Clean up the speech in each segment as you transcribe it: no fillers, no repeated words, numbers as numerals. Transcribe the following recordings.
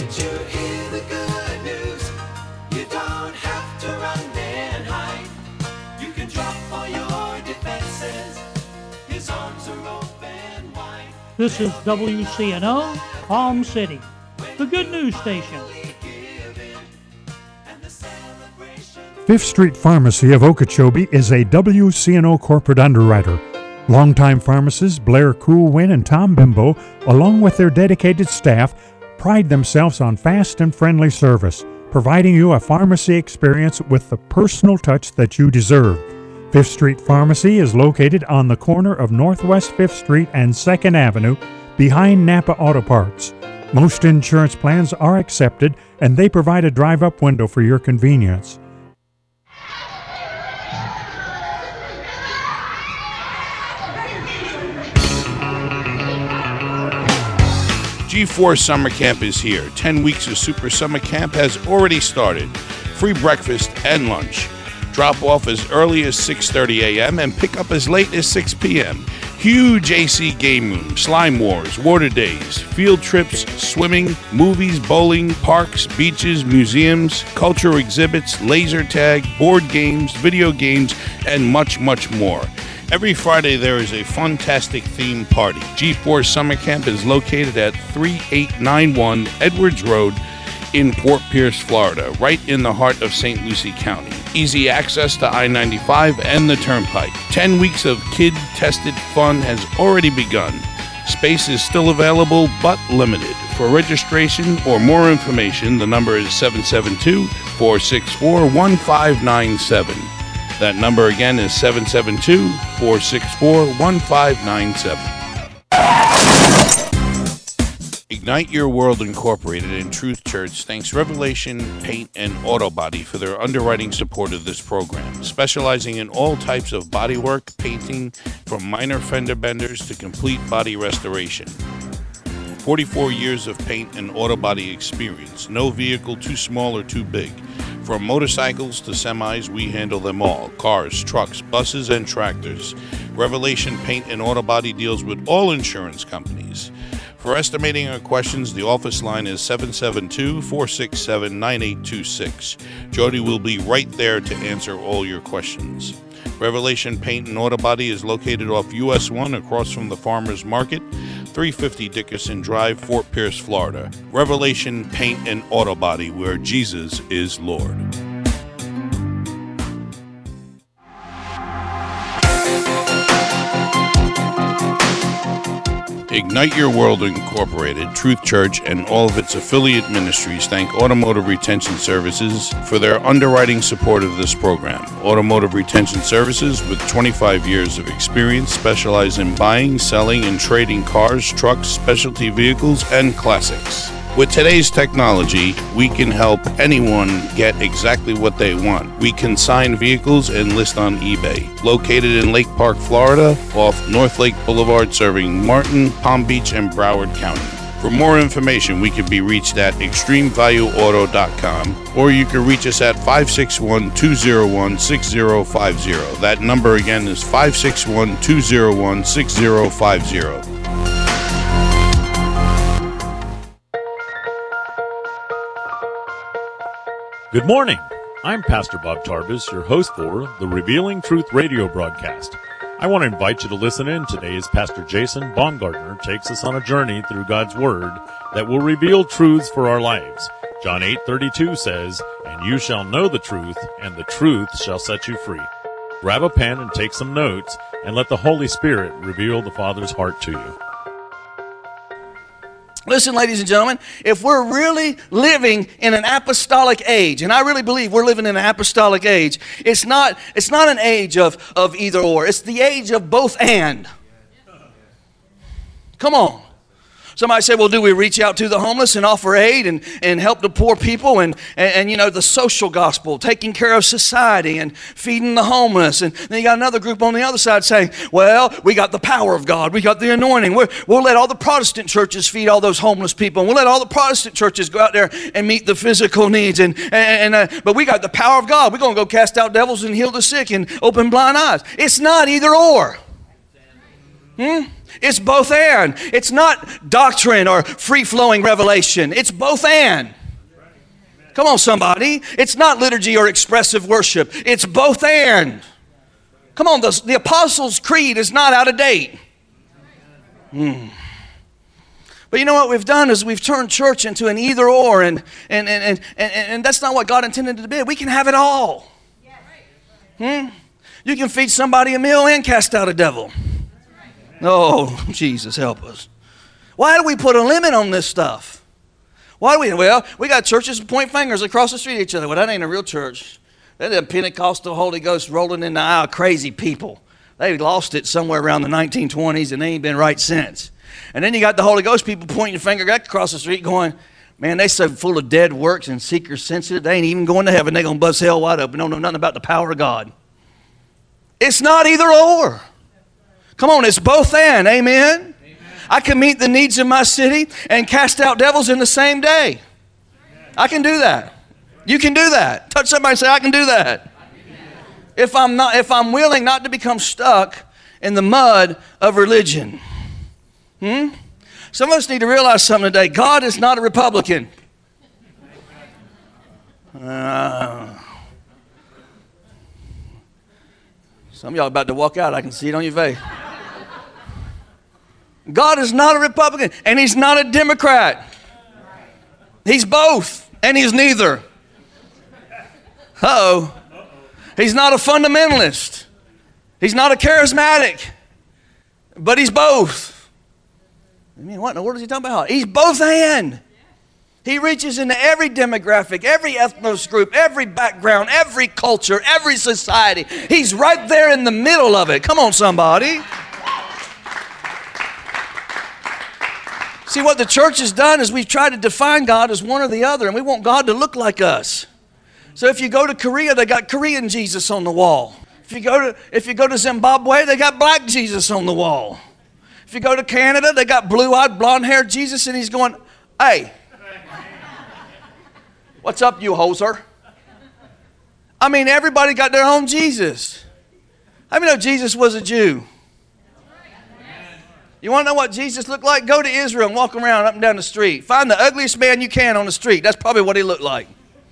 Did you hear the good news? You don't have to run and hide. You can drop all your defenses. His arms are open wide. This is WCNO, Palm City, the good news station. Fifth Street Pharmacy of Okeechobee is a WCNO corporate underwriter. Longtime pharmacists Blair Coolwin and Tom Bimbo, along with their dedicated staff, pride themselves on fast and friendly service, providing you a pharmacy experience with the personal touch that you deserve. Fifth Street Pharmacy is located on the corner of Northwest 5th Street and 2nd Avenue, behind Napa Auto Parts. Most insurance plans are accepted, and they provide a drive-up window for your convenience. G4 Summer Camp is here. 10 weeks of Super Summer Camp has already started. Free breakfast and lunch. Drop off as early as 6:30 a.m. and pick up as late as 6 p.m. Huge AC game room, slime wars, water days, field trips, swimming, movies, bowling, parks, beaches, museums, cultural exhibits, laser tag, board games, video games, and much, much more. Every Friday there is a fantastic theme party. G4 Summer Camp is located at 3891 Edwards Road in Fort Pierce, Florida, right in the heart of St. Lucie County. Easy access to I-95 and the Turnpike. 10 weeks of kid-tested fun has already begun. Space is still available, but limited. For registration or more information, the number is 772-464-1597. That number again is 772-464-1597. Ignite Your World Incorporated and Truth Church thanks Revelation Paint and Auto Body for their underwriting support of this program, specializing in all types of bodywork, painting, from minor fender benders to complete body restoration. 44 years of paint and auto body experience. No vehicle too small or too big. From motorcycles to semis, we handle them all. Cars, trucks, buses, and tractors. Revelation Paint and Auto Body deals with all insurance companies. For estimating or questions, the office line is 772-467-9826. Jody will be right there to answer all your questions. Revelation Paint and Auto Body is located off US 1 across from the Farmers Market, 350 Dickerson Drive, Fort Pierce, Florida. Revelation Paint and Auto Body, where Jesus is Lord. Ignite Your World Incorporated, Truth Church, and all of its affiliate ministries thank Automotive Retention Services for their underwriting support of this program. Automotive Retention Services, with 25 years of experience, specialize in buying, selling, and trading cars, trucks, specialty vehicles, and classics. With today's technology, we can help anyone get exactly what they want. We consign vehicles and list on eBay. Located in Lake Park, Florida, off North Lake Boulevard, serving Martin, Palm Beach, and Broward County. For more information, we can be reached at extremevalueauto.com, or you can reach us at 561-201-6050. That number again is 561-201-6050. Good morning. I'm Pastor Bob Tarbus, your host for the Revealing Truth radio broadcast. I want to invite you to listen in today as Pastor Jason Baumgartner takes us on a journey through God's Word that will reveal truths for our lives. John 8:32 says, "And you shall know the truth, and the truth shall set you free." Grab a pen and take some notes, and let the Holy Spirit reveal the Father's heart to you. Listen, ladies and gentlemen, if we're really living in an apostolic age, and I really believe we're living in an apostolic age, it's not an age of either or. It's the age of both and. Come on. Somebody said, well, do we reach out to the homeless and offer aid and help the poor people and you know, the social gospel, taking care of society and feeding the homeless? And then you got another group on the other side saying, well, we got the power of God. We got the anointing. We'll let all the Protestant churches feed all those homeless people. And we'll let all the Protestant churches go out there and meet the physical needs. But we got the power of God. We're going to go cast out devils and heal the sick and open blind eyes. It's not either or. It's both and. It's not doctrine or free-flowing revelation. It's both and. Come on, somebody. It's not liturgy or expressive worship. It's both and. Come on, the Apostles' Creed is not out of date. But you know what we've done is we've turned church into an either or, and that's not what God intended it to be. We can have it all. You can feed somebody a meal and cast out a devil. Oh, Jesus, help us. Why do we put a limit on this stuff? Why do we? Well, we got churches that point fingers across the street at each other. Well, that ain't a real church. They're the Pentecostal Holy Ghost rolling in the aisle crazy people. They lost it somewhere around the 1920s, and they ain't been right since. And then you got the Holy Ghost people pointing your finger across the street going, man, they so full of dead works and seeker sensitive, they ain't even going to heaven. They're going to bust hell wide open. Don't know nothing about the power of God. It's not either or. Come on, it's both and. Amen? I can meet the needs of my city and cast out devils in the same day. I can do that. You can do that. Touch somebody and say, I can do that. If I'm willing not to become stuck in the mud of religion. Some of us need to realize something today. God is not a Republican. Some of y'all are about to walk out. I can see it on your face. God is not a Republican, and he's not a Democrat. He's both, and he's neither. Uh-oh. He's not a fundamentalist. He's not a charismatic, but he's both. I mean, what in the world is he talking about? He's both and. He reaches into every demographic, every ethnos group, every background, every culture, every society. He's right there in the middle of it. Come on, somebody. See, what the church has done is we've tried to define God as one or the other, and we want God to look like us. So if you go to Korea, they got Korean Jesus on the wall. If you go to Zimbabwe, they got black Jesus on the wall. If you go to Canada, they got blue-eyed, blonde-haired Jesus, and he's going, hey, what's up, you hoser? I mean, everybody got their own Jesus. How many know Jesus was a Jew? You want to know what Jesus looked like? Go to Israel and walk around up and down the street. Find the ugliest man you can on the street. That's probably what he looked like.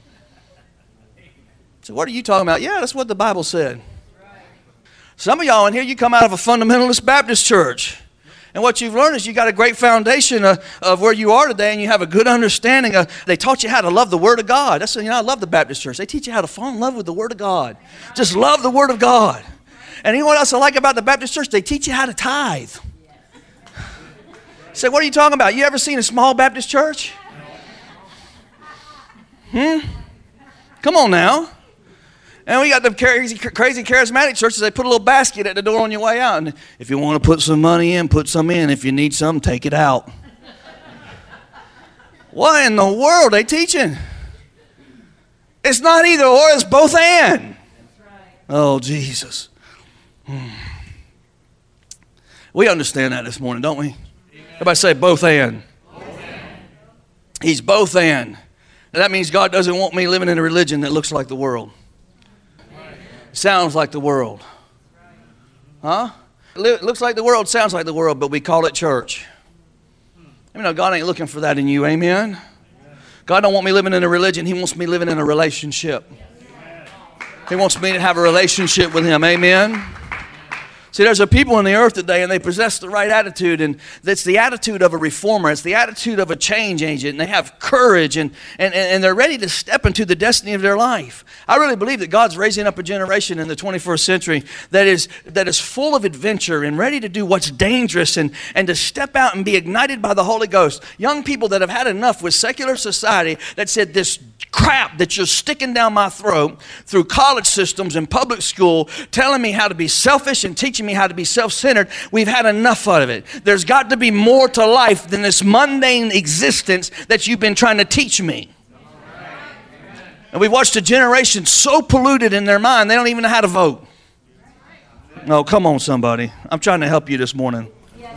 So what are you talking about? Yeah, that's what the Bible said. Some of y'all in here, you come out of a fundamentalist Baptist church. And what you've learned is you got a great foundation of where you are today, and you have a good understanding of, they taught you how to love the Word of God. That's, I love the Baptist church. They teach you how to fall in love with the Word of God. Just love the Word of God. And you know what else I like about the Baptist church? They teach you how to tithe. Say, what are you talking about? You ever seen a small Baptist church? Come on now. And we got the crazy charismatic churches. They put a little basket at the door on your way out. And if you want to put some money in, put some in. If you need some, take it out. What in the world are they teaching? It's not either or, it's both and. Oh, Jesus. We understand that this morning, don't we? Everybody say both and. He's both and. And that means God doesn't want me living in a religion that looks like the world. Sounds like the world. Huh? It looks like the world, sounds like the world, but we call it church. God ain't looking for that in you, amen? God don't want me living in a religion. He wants me living in a relationship. He wants me to have a relationship with Him, amen? See, there's a people on the earth today, and they possess the right attitude, and it's the attitude of a reformer. It's the attitude of a change agent, and they have courage, and they're ready to step into the destiny of their life. I really believe that God's raising up a generation in the 21st century that is full of adventure and ready to do what's dangerous and to step out and be ignited by the Holy Ghost. Young people that have had enough with secular society that said this crap that you're sticking down my throat through college systems and public school, telling me how to be selfish and teaching me how to be self-centered. We've had enough of it. There's got to be more to life than this mundane existence that you've been trying to teach me. And we've watched a generation so polluted in their mind, they don't even know how to vote. No, come on, somebody. I'm trying to help you this morning.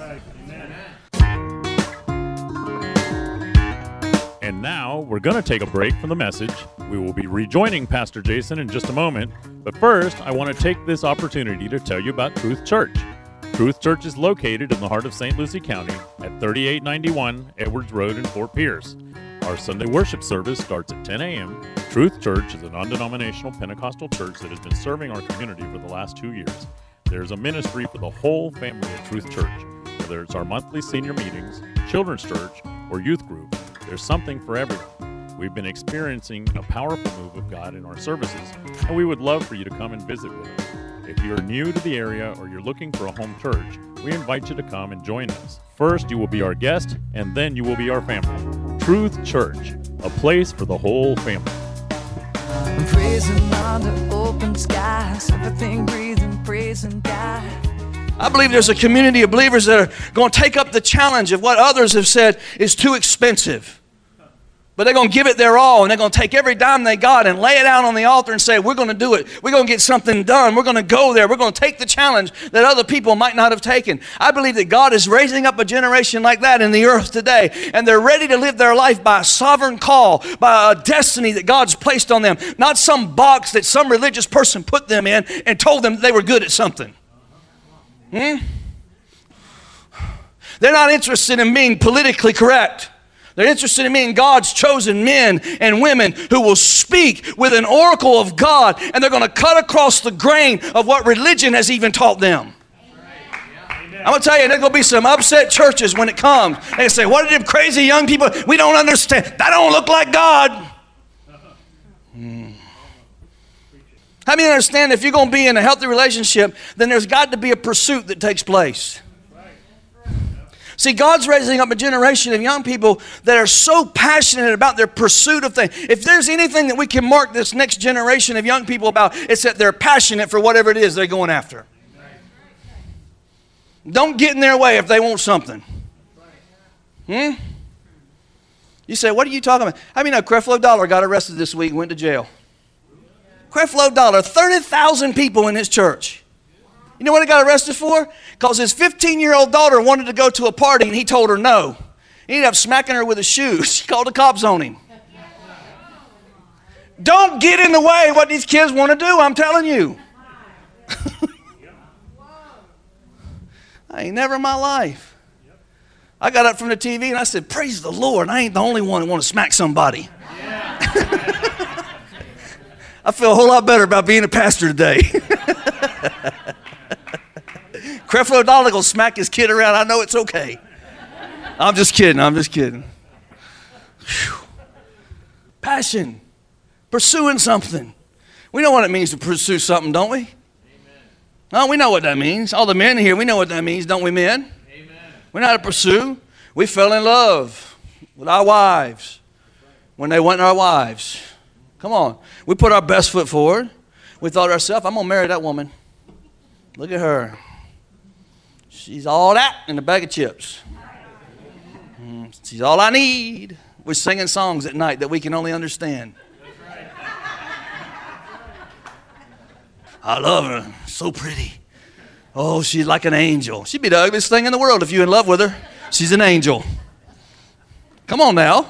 And now we're going to take a break from the message. We will be rejoining Pastor Jason in just a moment. But first, I want to take this opportunity to tell you about Truth Church. Truth Church is located in the heart of St. Lucie County at 3891 Edwards Road in Fort Pierce. Our Sunday worship service starts at 10 a.m. Truth Church is a non-denominational Pentecostal church that has been serving our community for the last 2 years. There's a ministry for the whole family at Truth Church. Whether it's our monthly senior meetings, children's church, or youth group, there's something for everyone. We've been experiencing a powerful move of God in our services, and we would love for you to come and visit with us. If you're new to the area or you're looking for a home church, we invite you to come and join us. First, you will be our guest, and then you will be our family. Truth Church, a place for the whole family. I'm praising under open skies, everything breathing, praising God. I believe there's a community of believers that are going to take up the challenge of what others have said is too expensive. But they're going to give it their all, and they're going to take every dime they got and lay it out on the altar and say, we're going to do it. We're going to get something done. We're going to go there. We're going to take the challenge that other people might not have taken. I believe that God is raising up a generation like that in the earth today, and they're ready to live their life by a sovereign call, by a destiny that God's placed on them, not some box that some religious person put them in and told them they were good at something. They're not interested in being politically correct. They're interested in being God's chosen men and women who will speak with an oracle of God, and they're going to cut across the grain of what religion has even taught them. I'm going to tell you, there's going to be some upset churches when it comes. They say, what are them crazy young people? We don't understand. That don't look like God. How many understand if you're going to be in a healthy relationship, then there's got to be a pursuit that takes place. See, God's raising up a generation of young people that are so passionate about their pursuit of things. If there's anything that we can mark this next generation of young people about, it's that they're passionate for whatever it is they're going after. Don't get in their way if they want something. You say, what are you talking about? How many know Creflo Dollar got arrested this week and went to jail? Creflo Dollar, 30,000 people in his church. You know what he got arrested for? Because his 15-year-old daughter wanted to go to a party and he told her no. He ended up smacking her with his shoes. She called the cops on him. Don't get in the way of what these kids want to do, I'm telling you. I ain't never in my life. I got up from the TV and I said, praise the Lord, I ain't the only one that want to smack somebody. I feel a whole lot better about being a pastor today. Creflo Dollar will smack his kid around. I know it's okay. I'm just kidding. Whew. Passion. Pursuing something. We know what it means to pursue something, don't we? Amen. No, we know what that means. All the men here, we know what that means, don't we, men? Amen. We know how to pursue. We fell in love with our wives when they weren't our wives. Come on. We put our best foot forward. We thought to ourselves, I'm going to marry that woman. Look at her. She's all that in a bag of chips. She's all I need. We're singing songs at night that we can only understand. I love her. So pretty. Oh, she's like an angel. She'd be the ugliest thing in the world if you're in love with her. She's an angel. Come on now.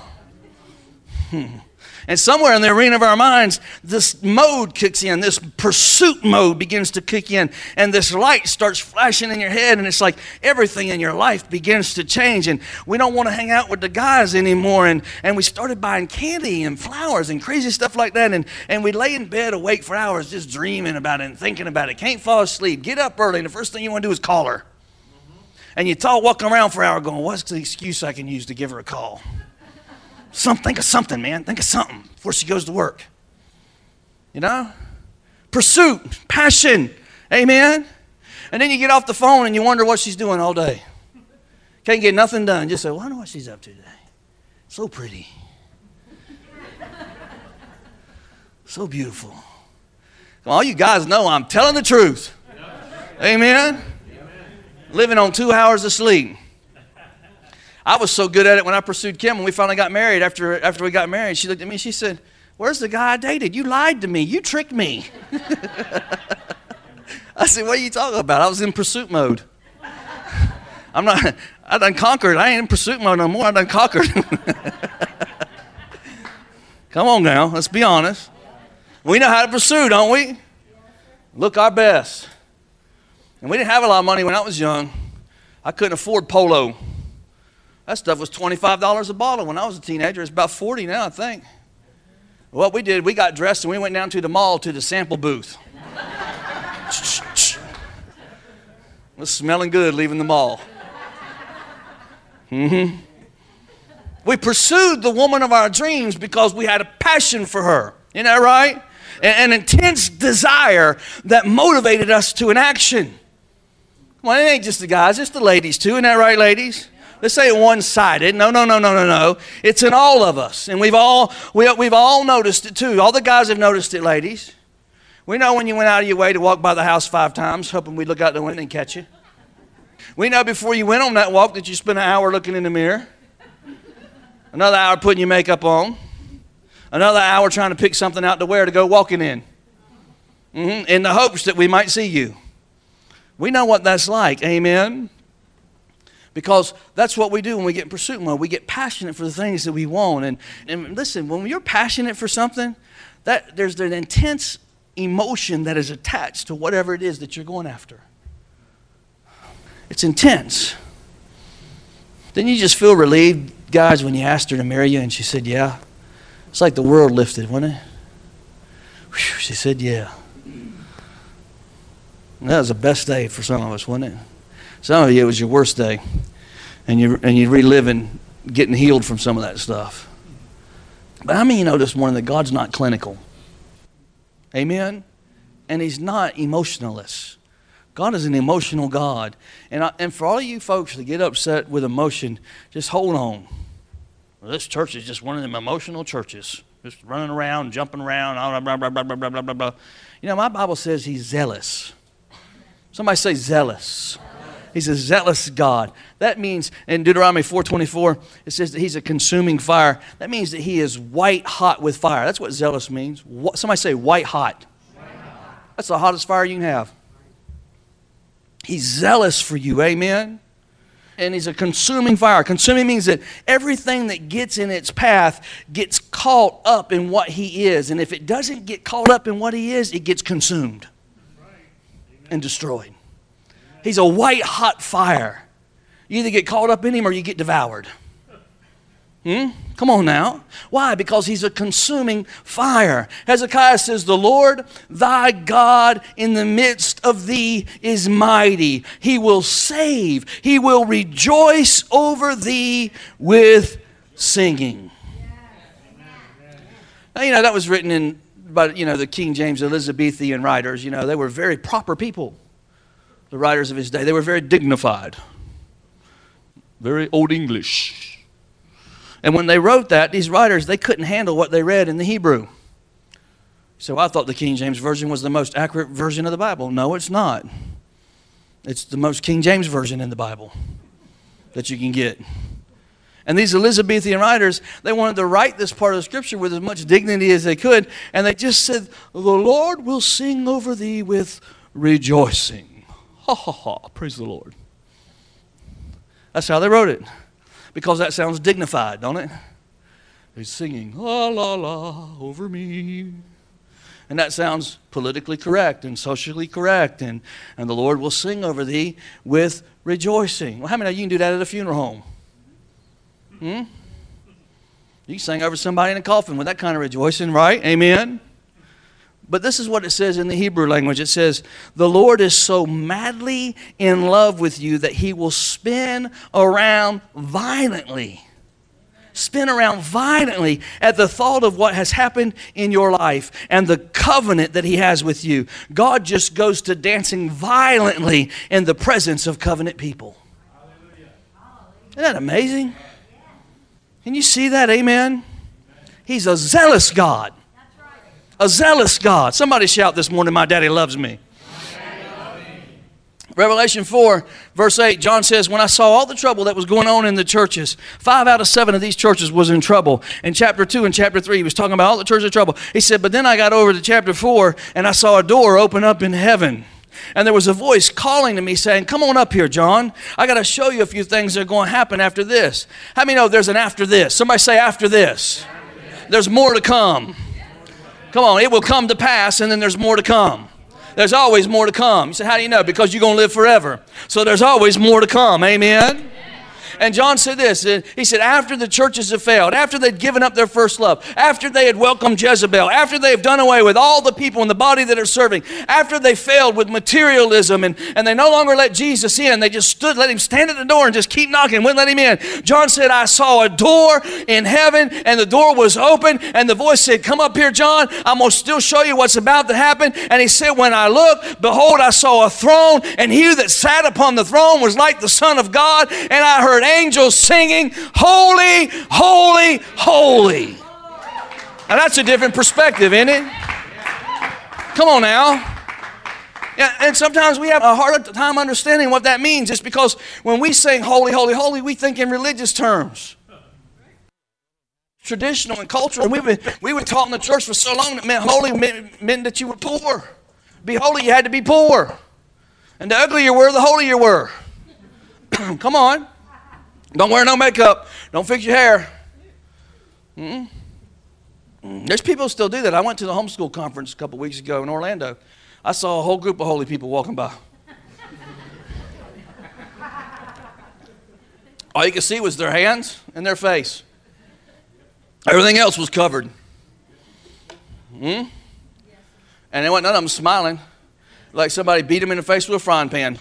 And somewhere in the arena of our minds, this mode kicks in. This pursuit mode begins to kick in. And this light starts flashing in your head. And it's like everything in your life begins to change. And we don't want to hang out with the guys anymore. And we started buying candy and flowers and crazy stuff like that. And we lay in bed awake for hours just dreaming about it and thinking about it. Can't fall asleep. Get up early. And the first thing you want to do is call her. And you talk walking around for an hour going, what's the excuse I can use to give her a call? Think of something, man. Think of something before she goes to work. You know? Pursuit, passion. Amen? And then you get off the phone and you wonder what she's doing all day. Can't get nothing done. Just say, well, I wonder what she's up to today. So pretty. So beautiful. Come on, all you guys know I'm telling the truth. Amen? Living on 2 hours of sleep. I was so good at it when I pursued Kim when we finally got married. After we got married, she looked at me and she said, where's the guy I dated? You lied to me. You tricked me. I said, what are you talking about? I was in pursuit mode. I done conquered. I ain't in pursuit mode no more. I done conquered. Come on now, let's be honest. We know how to pursue, don't we? Look our best. And we didn't have a lot of money when I was young. I couldn't afford Polo. That stuff was $25 a bottle when I was a teenager. It's about $40 now, I think. What we did, we got dressed and we went down to the mall to the sample booth. It was smelling good leaving the mall. We pursued the woman of our dreams because we had a passion for her. Isn't that right? An intense desire that motivated us to an action. Well, it ain't just the guys, it's the ladies too. Isn't that right, ladies? Let's say it one-sided. No. It's in all of us. And we've all noticed it too. All the guys have noticed it, ladies. We know when you went out of your way to walk by the house 5 times, hoping we'd look out the window and catch you. We know before you went on that walk that you spent an hour looking in the mirror. Another hour putting your makeup on. Another hour trying to pick something out to wear to go walking in. In the hopes that we might see you. We know what that's like, amen? Because that's what we do when we get in pursuit mode. We get passionate for the things that we want. And listen, when you're passionate for something, there's an intense emotion that is attached to whatever it is that you're going after. It's intense. Didn't you just feel relieved, guys, when you asked her to marry you and she said, yeah? It's like the world lifted, wasn't it? Whew, she said, yeah. That was the best day for some of us, wasn't it? Some of you, it was your worst day. And you're reliving, getting healed from some of that stuff. But how many of you know this morning that God's not clinical? Amen? And He's not emotionalist. God is an emotional God. And for all of you folks that get upset with emotion, just hold on. Well, this church is just one of them emotional churches. Just running around, jumping around, blah, blah, blah, blah, blah, blah, blah, blah. You know, my Bible says He's zealous. Somebody say zealous. He's a zealous God. That means, in Deuteronomy 4:24, it says that He's a consuming fire. That means that He is white hot with fire. That's what zealous means. Somebody say white hot. That's the hottest fire you can have. He's zealous for you, amen? And He's a consuming fire. Consuming means that everything that gets in its path gets caught up in what He is. And if it doesn't get caught up in what He is, it gets consumed and destroyed. He's a white hot fire. You either get caught up in Him or you get devoured. Come on now. Why? Because He's a consuming fire. Hezekiah says, the Lord thy God in the midst of thee is mighty. He will save. He will rejoice over thee with singing. Now, you know, that was written by, the King James Elizabethan writers. You know, they were very proper people. The writers of his day. They were very dignified. Very old English. And when they wrote that, these writers, they couldn't handle what they read in the Hebrew. So I thought the King James Version was the most accurate version of the Bible. No, it's not. It's the most King James Version in the Bible that you can get. And these Elizabethan writers, they wanted to write this part of the Scripture with as much dignity as they could. And they just said, the Lord will sing over thee with rejoicing. Ha, ha, ha. Praise the Lord. That's how they wrote it. Because that sounds dignified, don't it? He's singing, la, la, la, over me. And that sounds politically correct and socially correct. And the Lord will sing over thee with rejoicing. Well, how many of you can do that at a funeral home? You can sing over somebody in a coffin with that kind of rejoicing, right? Amen? But this is what it says in the Hebrew language. It says, the Lord is so madly in love with you that He will spin around violently. Spin around violently at the thought of what has happened in your life and the covenant that He has with you. God just goes to dancing violently in the presence of covenant people. Isn't that amazing? Can you see that? Amen? He's a zealous God. A zealous God. Somebody shout this morning, my daddy loves me. Revelation 4, verse 8, John says, when I saw all the trouble that was going on in the churches, 5 out of 7 of these churches was in trouble. In chapter 2 and chapter 3, he was talking about all the churches in trouble. He said, but then I got over to chapter 4, and I saw a door open up in heaven. And there was a voice calling to me saying, come on up here, John. I got to show you a few things that are going to happen after this. How many know there's an after this? Somebody say after this. There's more to come. Come on, it will come to pass, and then there's more to come. There's always more to come. You say, how do you know? Because you're going to live forever. So there's always more to come. Amen. And John said this, he said, after the churches have failed, after they'd given up their first love, after they had welcomed Jezebel, after they have done away with all the people in the body that are serving, after they failed with materialism and they no longer let Jesus in, they just let him stand at the door and just keep knocking, wouldn't let him in. John said, I saw a door in heaven and the door was open and the voice said, come up here, John, I'm going to still show you what's about to happen. And he said, when I looked, behold, I saw a throne, and he that sat upon the throne was like the Son of God, and I heard angels singing, holy, holy, holy. Now that's a different perspective, isn't it? Come on now. Yeah, and sometimes we have a hard time understanding what that means. It's because when we sing holy, holy, holy, we think in religious terms. Traditional and cultural. And we were taught in the church for so long that meant holy meant that you were poor. To be holy, you had to be poor. And the uglier you were, the holier you were. Come on. Don't wear no makeup. Don't fix your hair. There's people who still do that. I went to the homeschool conference a couple weeks ago in Orlando. I saw a whole group of holy people walking by. All you could see was their hands and their face. Everything else was covered. And there wasn't none of them smiling like somebody beat them in the face with a frying pan.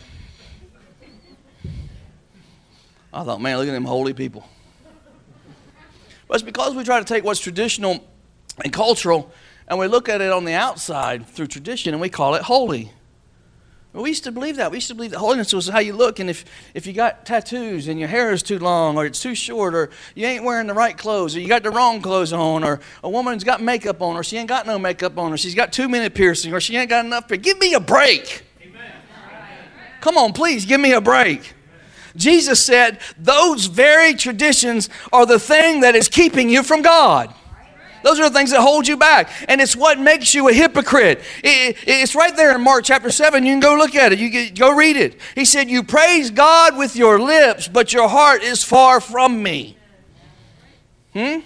I thought, man, look at them holy people. But it's because we try to take what's traditional and cultural and we look at it on the outside through tradition and we call it holy. But we used to believe that. We used to believe that holiness was how you look, and if you got tattoos and your hair is too long or it's too short or you ain't wearing the right clothes or you got the wrong clothes on or a woman's got makeup on or she ain't got no makeup on or she's got too many piercings or she ain't got enough. Give me a break. Amen. Come on, please, give me a break. Jesus said those very traditions are the thing that is keeping you from God. Those are the things that hold you back. And it's what makes you a hypocrite. It's right there in Mark chapter 7. You can go look at it. Go read it. He said, you praise God with your lips, but your heart is far from me. Do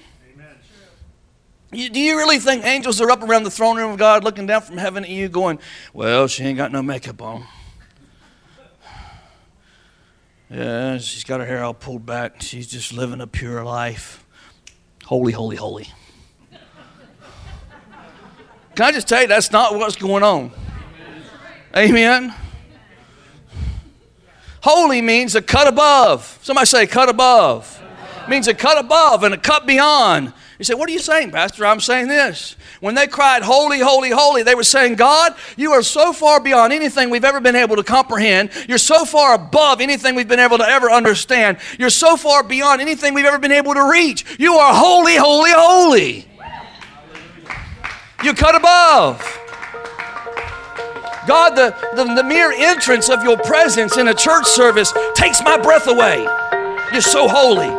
you really think angels are up around the throne room of God looking down from heaven at you going, well, she ain't got no makeup on. Yeah, she's got her hair all pulled back. She's just living a pure life. Holy, holy, holy. Can I just tell you, that's not what's going on. Amen. Holy means a cut above. Somebody say cut above. It means a cut above and a cut beyond. You say, what are you saying, Pastor? I'm saying this. When they cried, holy, holy, holy, they were saying, God, you are so far beyond anything we've ever been able to comprehend. You're so far above anything we've been able to ever understand. You're so far beyond anything we've ever been able to reach. You are holy, holy, holy. You cut above. God, the mere entrance of your presence in a church service takes my breath away. You're so holy.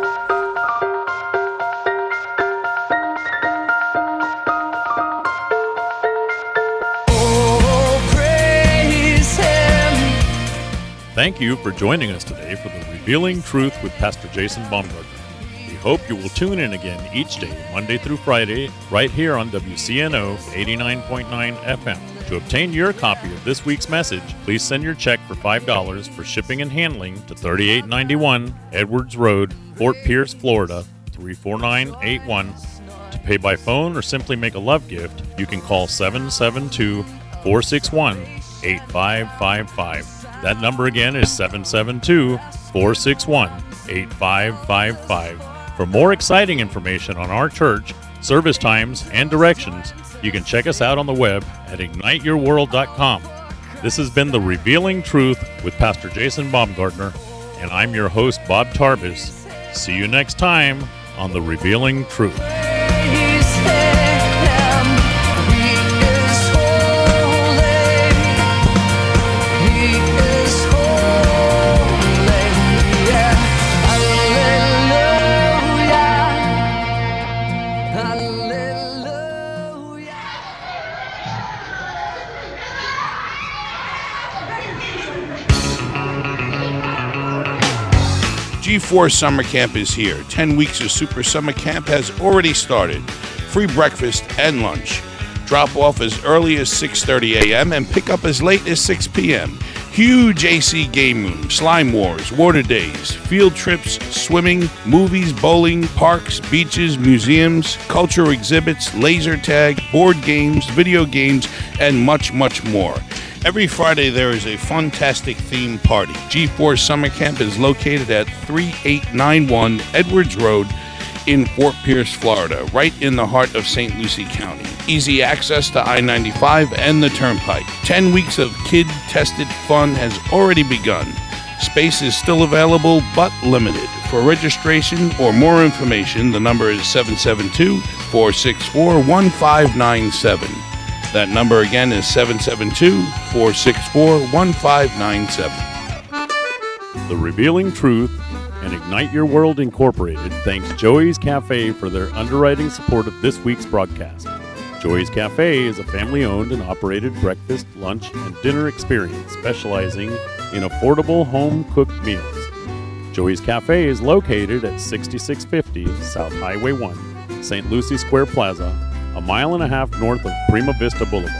Thank you for joining us today for the Revealing Truth with Pastor Jason Baumgartner. We hope you will tune in again each day, Monday through Friday, right here on WCNO 89.9 FM. To obtain your copy of this week's message, please send your check for $5 for shipping and handling to 3891 Edwards Road, Fort Pierce, Florida, 34981. To pay by phone or simply make a love gift, you can call 772-461-8555. That number again is 772-461-8555. For more exciting information on our church, service times, and directions, you can check us out on the web at igniteyourworld.com. This has been The Revealing Truth with Pastor Jason Baumgartner, and I'm your host, Bob Tarbis. See you next time on The Revealing Truth. G4 Summer Camp is here. 10 weeks of Super Summer Camp has already started. Free breakfast and lunch. Drop off as early as 6:30 a.m. and pick up as late as 6 p.m. Huge AC game room, slime wars, water days, field trips, swimming, movies, bowling, parks, beaches, museums, cultural exhibits, laser tag, board games, video games, and much, much more. Every Friday there is a fantastic theme party. G4 Summer Camp is located at 3891 Edwards Road in Fort Pierce, Florida, right in the heart of St. Lucie County. Easy access to I-95 and the Turnpike. 10 weeks of kid-tested fun has already begun. Space is still available, but limited. For registration or more information, the number is 772-464-1597. That number again is 772-464-1597. The Revealing Truth and Ignite Your World Incorporated thanks Joey's Cafe for their underwriting support of this week's broadcast. Joey's Cafe is a family-owned and operated breakfast, lunch, and dinner experience specializing in affordable home-cooked meals. Joey's Cafe is located at 6650 South Highway 1, St. Lucie Square Plaza, a mile and a half north of Prima Vista Boulevard.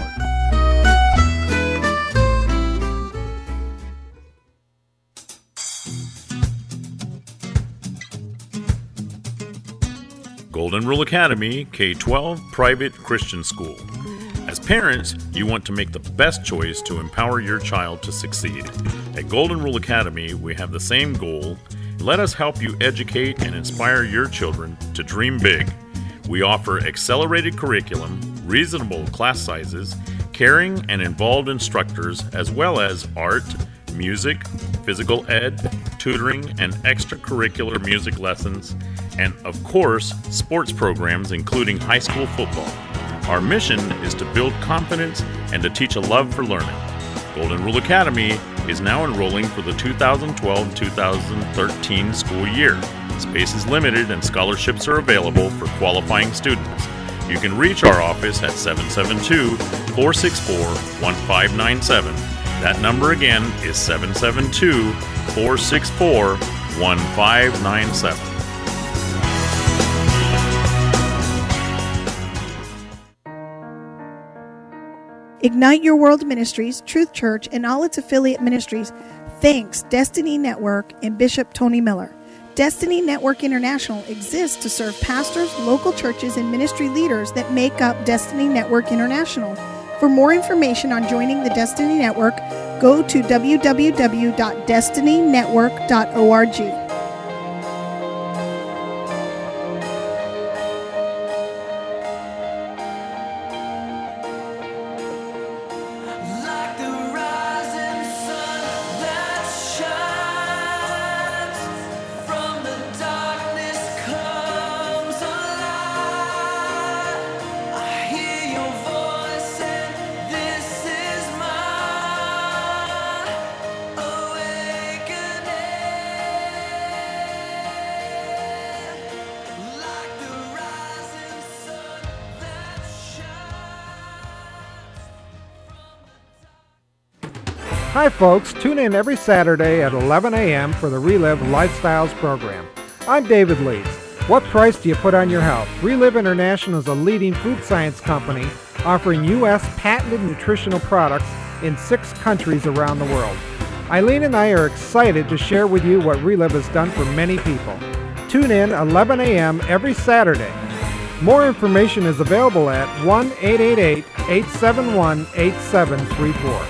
Golden Rule Academy K-12 Private Christian School. As parents, you want to make the best choice to empower your child to succeed. At Golden Rule Academy, we have the same goal. Let us help you educate and inspire your children to dream big. We offer accelerated curriculum, reasonable class sizes, caring and involved instructors, as well as art, music, physical ed, tutoring, and extracurricular music lessons, and of course, sports programs including high school football. Our mission is to build confidence and to teach a love for learning. Golden Rule Academy is now enrolling for the 2012-2013 school year. Space is limited and scholarships are available for qualifying students. You can reach our office at 772-464-1597. That number again is 772-464-1597. Ignite Your World Ministries, Truth Church, and all its affiliate ministries thanks Destiny Network and Bishop Tony Miller. Destiny Network International exists to serve pastors, local churches, and ministry leaders that make up Destiny Network International. For more information on joining the Destiny Network, go to www.destinynetwork.org. Like the rising sun that shines from the darkness comes a light. I hear your voice and this is my awakening. Like the rising sun that shines. Hi folks, tune in every Saturday at 11 a.m. for the Relive Lifestyles program. I'm David Leeds. What price do you put on your health? Relive International is a leading food science company offering U.S. patented nutritional products in 6 countries around the world. Eileen and I are excited to share with you what Relive has done for many people. Tune in 11 a.m. every Saturday. More information is available at 1-888-871-8734.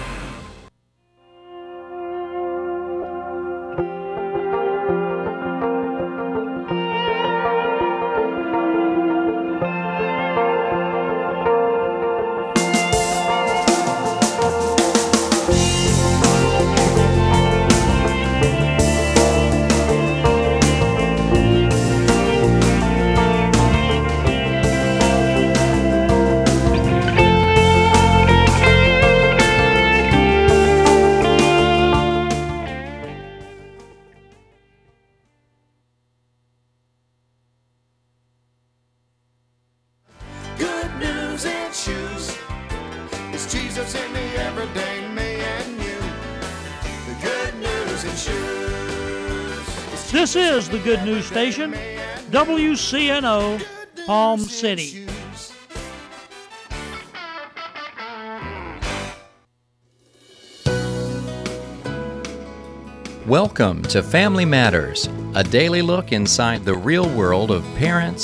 Good news in shoes. It's Jesus in the everyday me and you. The good news in shoes. It's This is the Good News Station, WCNO, Palm City. Welcome to Family Matters, a daily look inside the real world of parents,